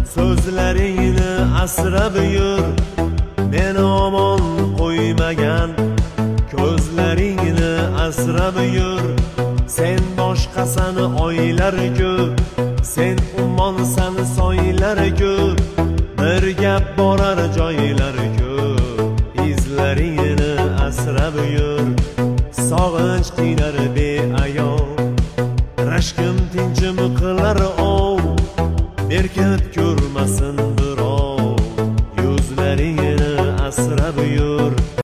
so'zlaringni asrab yur, meni omon qo'ymagan ko'zlaringni asrab yur. Sen boshqasini oylar ko'p, sen ummonsan soylar ko'p, bir gap borar joylar ko'p. Izlaringni asrab yur, sog'inch qiynar beayov, rashkim tinchim qilar ov, berkit ko'rmasin birov. Yuzlaringni asrab yur.